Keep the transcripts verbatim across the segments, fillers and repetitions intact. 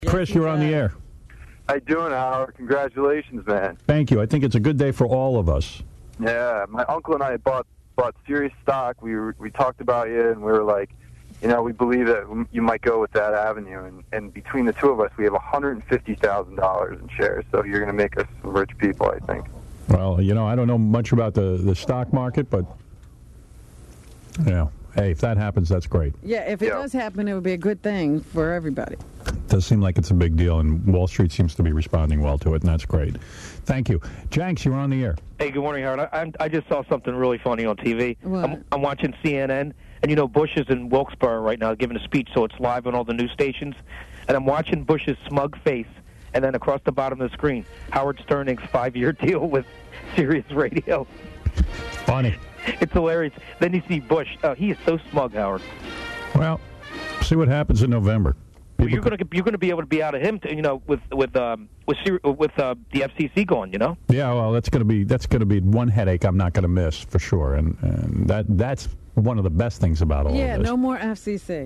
Chris, you're on the air. How you doing, Howard? Congratulations, man. Thank you. I think it's a good day for all of us. Yeah, my uncle and I bought bought Sirius stock. We were, we talked about you, and we were like, you know, we believe that you might go with that avenue. And, and between the two of us, we have one hundred fifty thousand dollars in shares. So you're going to make us some rich people, I think. Well, you know, I don't know much about the, the stock market, but, you know, hey, if that happens, that's great. Yeah, if it Yeah. does happen, it would be a good thing for everybody. It does seem like it's a big deal, and Wall Street seems to be responding well to it, and that's great. Thank you. Jenks, you're on the air. Hey, good morning, Howard. I, I'm- I just saw something really funny on T V. What? I'm, I'm watching C N N, and you know Bush is in Wilkes-Barre right now giving a speech, so it's live on all the news stations. And I'm watching Bush's smug face, and then across the bottom of the screen, Howard Stern's five-year deal with Sirius Radio. Funny. It's hilarious. Then you see Bush. Uh, he is so smug, Howard. Well, see what happens in November. Well, you're going to you're going to be able to be out of him, to, you know, with with um, with Siri- with uh, the F C C going, you know. Yeah, well, that's going to be that's going to be one headache I'm not going to miss for sure, and, and that that's one of the best things about all Yeah, of this. no more F C C.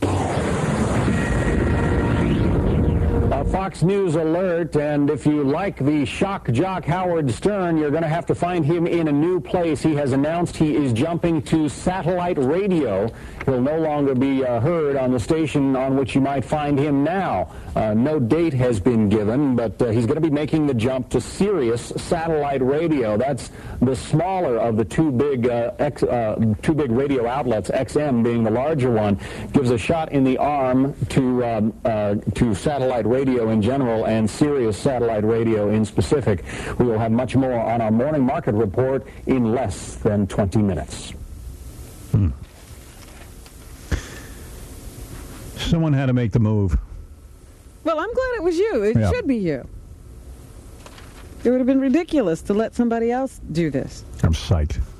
A Fox News alert, and if you like the shock jock Howard Stern, you're going to have to find him in a new place. He has announced he is jumping to satellite radio. He'll no longer be uh, heard on the station on which you might find him now. Uh, no date has been given, but uh, he's going to be making the jump to Sirius satellite radio. That's the smaller of the two big uh, X, uh, two big radio outlets, X M being the larger one. Gives a shot in the arm to um, uh, to satellite radio in general and Sirius satellite radio in specific. We will have much more on our morning market report in less than twenty minutes. Hmm. Someone had to make the move. Well, I'm glad it was you. It Yeah. should be you. It would have been ridiculous to let somebody else do this. I'm psyched.